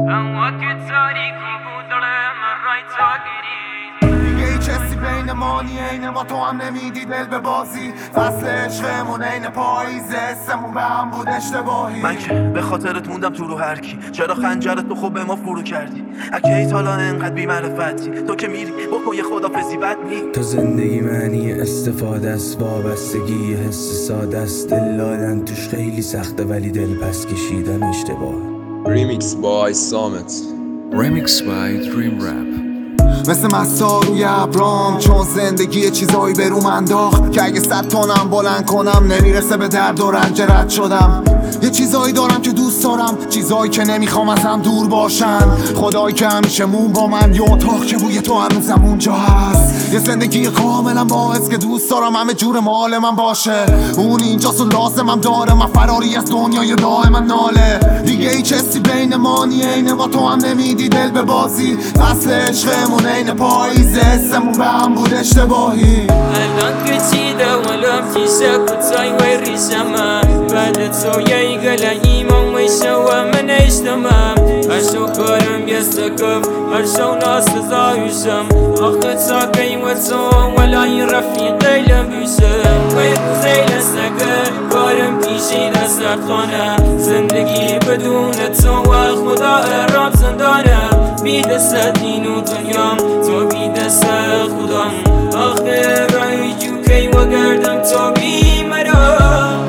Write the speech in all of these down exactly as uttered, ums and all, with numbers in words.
اما که تاریکی بود داره من رای تا گیری دیگه ای کسی بین ما نی اینه ما تو هم نمیدی دل به بازی فصل عشقمون این پاییزه اسمون به هم بود اشتباهی من که به خاطرت موندم تو رو هرکی چرا خنجرت تو خوب به ما فرو کردی اگه ای تالا انقدر بی معرفتی تو که میری بکن یه خدافزی بد نی تو زندگی معنی استفاده است وابستگی حس ساده است دل دادن توش خیلی سخته ولی دل پس کشیدن اشتباه. Remix by Samet. Remix by Dream Rap. مثل مسا روی ابرام چون زندگی یه چیزایی به روم انداخت که اگه صد تونم بلند کنم نمیرسه به درد و رنج رد شدم. یه چیزایی دارم که دوست دارم چیزایی که نمیخوام ازم دور باشن خدایی که همیشه مون با من یه اتاق که بوی تو هنوزم اونجا هست یه زندگی کاملا باعث که دوست دارم همه جور مال من باشه اون اینجاست و لازمم داره من فراری از دنیای دائم ناله دیگه ای کسی بین ما نی اینه ما تو هم نمیدی دل به بازی فصل عشقمون این پاییزه اسمون به هم بود اشتباهی الان که چیده ولم تیسه کتای و ریزمم بعد تو یه گله ایمان میشه و من اشتمم هر شو کارم یستکم هر شو ناس زایشم آخه ساقی و تو ولا این رفیقی لبیشم باید زیل سکر کارم پیشی دستت خانه زندگی بدون تو و خدا ارام زندانم بی دست دین و دنیام تو بی دست خودم آخه رای جوکی و گردم تو بی مرام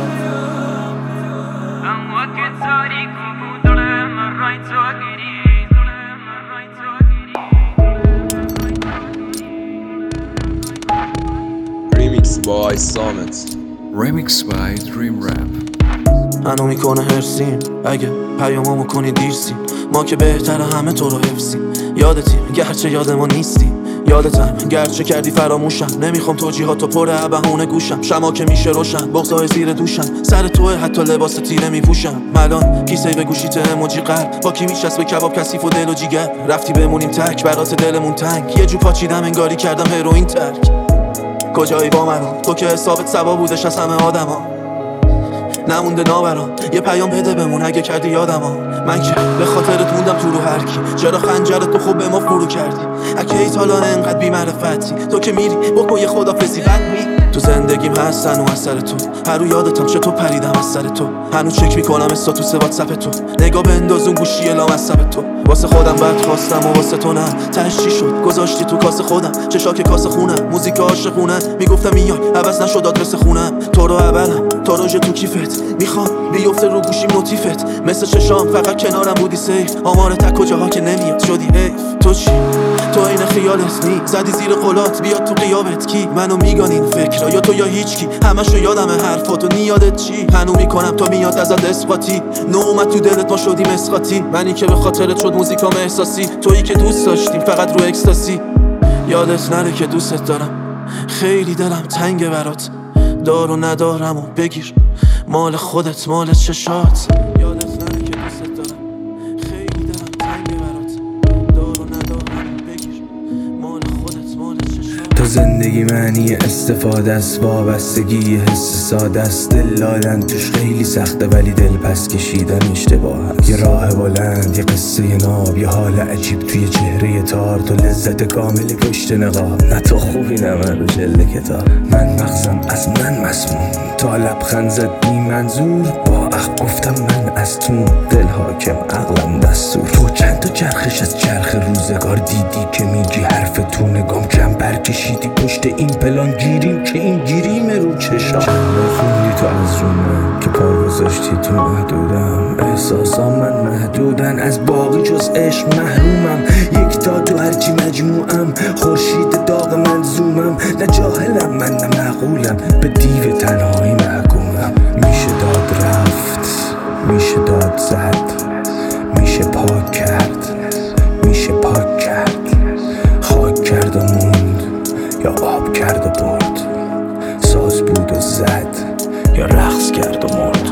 اما که تاریکی بود داره من رای تا گیری Remix by Samet. Remix by Dream Rap. منو میکنه هرسیم اگه پیامامو کنی دیرسیم ما که بهتره همه تو رو حفظیم یادتیم گرچه یاد ما نیستی یادتم گرچه کردی فراموشم نمیخوام توجیهاتو پر بهونه گوشم شما که میشه روشن بغضای زیر دوشم سر توه حتی لباس تیره میپوشم ملان کیسه به گوشیت اموجی قلب با کی میشست به کباب کثیف و دل و جیگر رفتی بمونیم تک برات دلمون تنگ یه جو پاچیدم انگاری کردم هروئین ترک کجایی با منو تو که حسابت سوا بودش از همه آدما نمونده نابرام یه پیام بده بمون اگه کردی یادما من که به خاطرت موندم تو رو هرکی چرا خنجرت تو خوب به ما فرو کردی اگه ای تالا انقدر بی معرفتی تو که میری بکن یه خدافزی بد نی تو زندگیم هستن و از سر تو هر رو یادتم چطور پریدم از سر تو هنوز چک میکنم استاتوس واتساپ تو نگاه بندازون گوشی لامصب تو واسه خودم بد خواستم و واسه تو نه تهش چی شد گذاشتی تو کاسه خودم چشاک کاسه خونم موزیک عاشقونه میگفتم میای عوض نشد آدرس خونم تو رو اولم تا روژ تو کیفت میخوام بیفته رو گوشیم نوتیفت مثل چشام فقط کنارم بودی سیف آمار تک کجاها که نمیاد شدی حیف تو چی تو این خیالت نی زدی زیر قلات بیاد تو قیابت کی منو میگن این فکر یا تو یا هیچکی همشو یادم حرفاتو نیادت چی هنو میکنم تو میاد ازت اثباتی نو اومد تو دلت ما شدیم اسقاطی منی که به خاطرت شد موزیکام احساسی تویی که دوست داشتیم فقط رو اکستاسی یادت نره که دوستت دارم خیلی دلم تنگه برات دار و ندارم و بگیر مال خودت مال چشات یادت نره که دوستت دارم خیلی دلم تنگه برات دار و ندارم و بگیر مال خودت مال چشات تو زندگی معنی استفاده است وابستگی حس ساده است دل دادن توش خیلی سخته ولی دل پس کشیدن اشتباه است یه راه بلند یه قصه ناب یه حال عجیب توی چهره تار تو لذت کامل پشت نقاب نه تو خوبی نه من رو جلد کتاب من مغزم از من مسموم تا لبخند زد بی منظور با اخ گفتم من از تو دل حاکم عقلم دستور تو چند تا چرخش از چرخ روزگار دیدی که میگی حرف تو نگام کم برکشیدی پشت این پلان گیریم که این گیریم رو چشم چند خوندی تو از رو من که پا گذاشتی تو محدودم احساسام من محدودن از باقی جز عشق محرومم یک تا دو هرچی مجموعم خورشید داغ من زومم نه جاهلم من نه معقولم به دیو تنهایی محکومم میشه داد رفت میشه داد زد میشه پاک کرد میشه پاک کرد خاک کرد و موند یا آب کرد و برد ساز بود و زد یا رقص کرد و مرد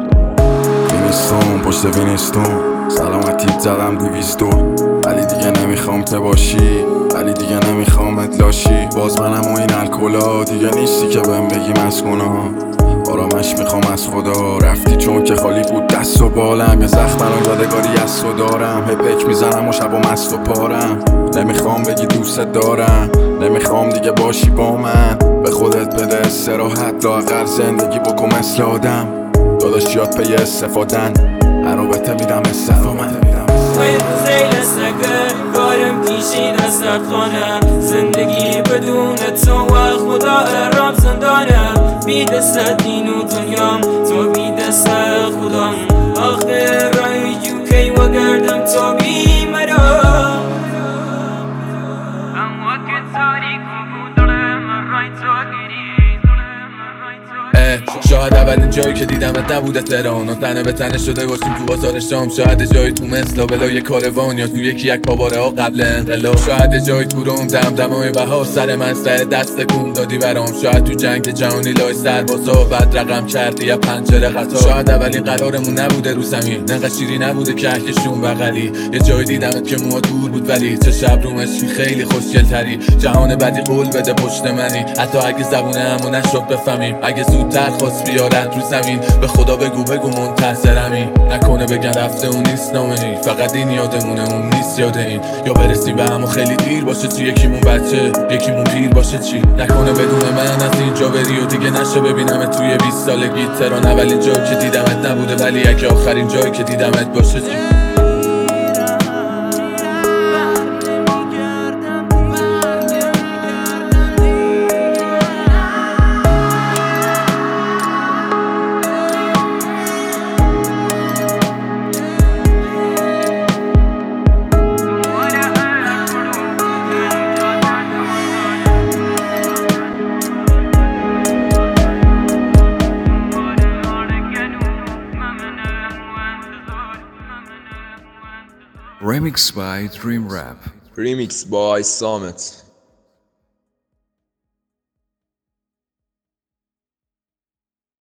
وینستون پشت وینستون سلامتیت زدم دویستون ولی دیگه نمیخوام ته باشی ولی دیگه نمیخوام اتلاشی باز منم و این الکلا دیگه نیستی که بهم بگی مسکونا بارا همش میخوام از خدا. رفتی چون که خالی بود دست و بالم، یه زخم الان یادگاری از تو دارم. هپک میزنم و شب و مست و پارم. نمیخوام بگی دوست دارم، نمیخوام دیگه باشی با من. به خودت بده استراحت، لااقل زندگی بکن مثل آدم. داداش یاد پی استفادن، عرابته میدم استفامن. باید زیل سگه کارم پیشی دستت خانه. زندگی بدون تو و خدا ارام زندانه. بی دست دین و دنیام تو بی دست خودم. آخر رای جو کی و گردم تو بی مرا. اما که تاریک بود دارم رای تو گیری. شاید اولین جایی که دیدمت نبوده تهران و تنه به تنه شده باشیم تو بازار شام. شاید جایی تو مثل بلای کاروان یا تو یکی یک پاواره ها قبل انقلاب. شاید جایی تو روم دم دمای بهار سر مسئله دست کم دادی برام. شاید تو جنگ جهانی لای سربازا بعد رقم کردی یا پنجره قطار. شاید اولین قرارمون نبوده رو زمین، نقدر شیری نبوده کهکشون بغلی. یه جایی دیدمت که موها دور بود ولی چه شب رو مشی خیلی خوشگل تری. جهان بدی قول بده پشت منی، حتی اگه زبونمو نشد بفهمیم. اگه زودتر خواست بیارد رو زمین، به خدا بگو بگو منتظرمی. نکنه بگن رفته اون نیست نامنی، فقط این یادمونه اون نیست یاد این. یا برسیم به همو خیلی دیر باشه چی، یکیمون بچه یکیمون پیر باشه چی. نکنه بدون من از اینجا بری و دیگه نشه ببینم توی بیست سالگی تهران. اولین جایی که دیدمت نبوده ولی اگه آخرین جایی که دیدمت باشه چی. Remixed by Dream Rap. Remix by Summit.